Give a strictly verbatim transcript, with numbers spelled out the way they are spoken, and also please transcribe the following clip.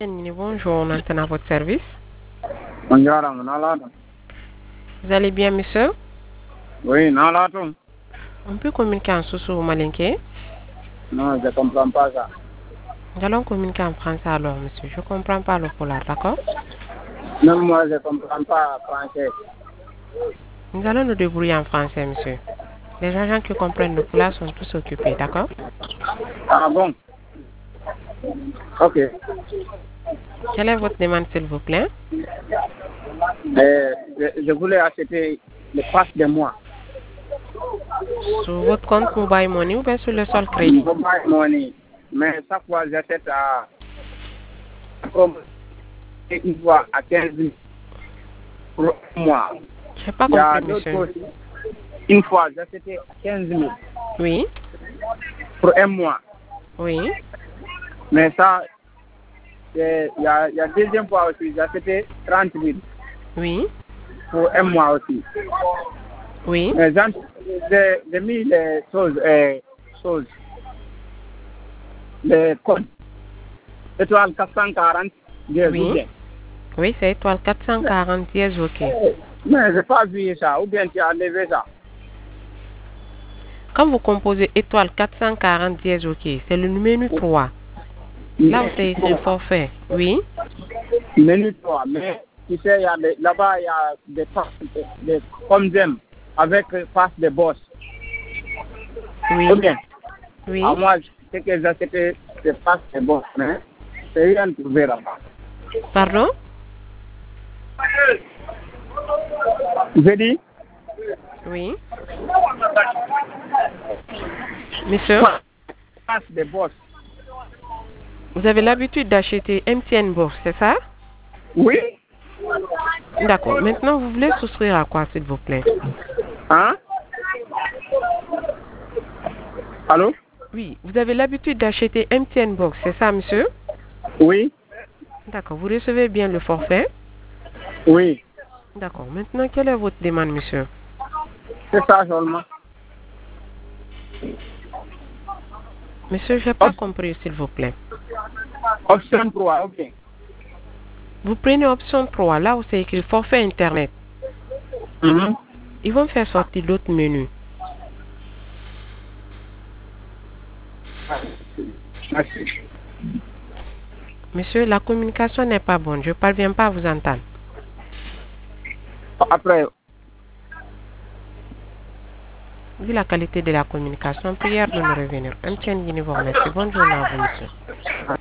Bonjour, on entend à votre service. Bonjour, Vous allez bien, monsieur? oui, non, là, tout. On peut communiquer en sous ou malinqué? Non, je ne comprends pas ça. Nous allons communiquer en français alors, monsieur. Je ne comprends pas le polar, d'accord? Même moi, je ne comprends pas français. Nous allons nous débrouiller en français, monsieur. Les agents qui comprennent le polar sont tous occupés, d'accord? Ah bon? Ok. Quelle est votre demande, s'il vous plaît? Euh, je, je voulais acheter le pass de moi. Sur votre compte Mobile Money ou bien sur le sol crédit? Mobile money. Mais chaque fois, j'achète à comme une fois à quinze mille pour un mois. Je n'ai pas Il y a compris, d'autres monsieur. aussi. Une fois, j'achetais à quinze mille Oui, pour un mois. oui, Mais ça, c'est- il y a, il y a deuxième fois aussi, j'achetais trente mille oui, pour un mois aussi. oui. Mais j'ai j'ai- j'ai mis les choses, euh, choses, les codes. Étoile quatre cent quarante, bien, Oui. ou bien. Oui, c'est étoile quatre cent quarante dièse, ok. Mais je n'ai pas vu ça, ou bien tu as enlevé ça. Quand vous composez étoile quatre cent quarante dièse, ok, c'est le numéro trois. Là où c'est écrit forfait, oui, Menu trois, mais tu sais, il y a des- là-bas, il y a des passes, des, des comme j'aime, avec face de boss. oui, Ou bien, oui. à moi, ce que j'ai acheté, c'est face de boss, mais c'est rien trouvé là-bas. Pardon? J'ai dit, Oui. Monsieur, face de boss. vous avez l'habitude d'acheter M T N Bourse, c'est ça? Oui? D'accord. Maintenant, vous voulez souscrire à quoi, s'il vous plaît? Hein? Allô? Oui, vous avez l'habitude d'acheter M T N Bourse, c'est ça, monsieur? Oui? D'accord. Vous recevez bien le forfait? Oui. D'accord. Maintenant, quelle est votre demande, monsieur? C'est ça seulement. Monsieur, je n'ai pas compris, s'il vous plaît. Option trois, ok. Vous prenez option trois, là où c'est écrit forfait Internet. Mhm. Ils vont faire sortir l'autre menu. Merci. Monsieur, la communication n'est pas bonne. Je ne parviens pas à vous entendre. Après, Vu la qualité de la communication, prière de nous revenir. M T N Guinée vous remercie. Bonne journée à vous, monsieur.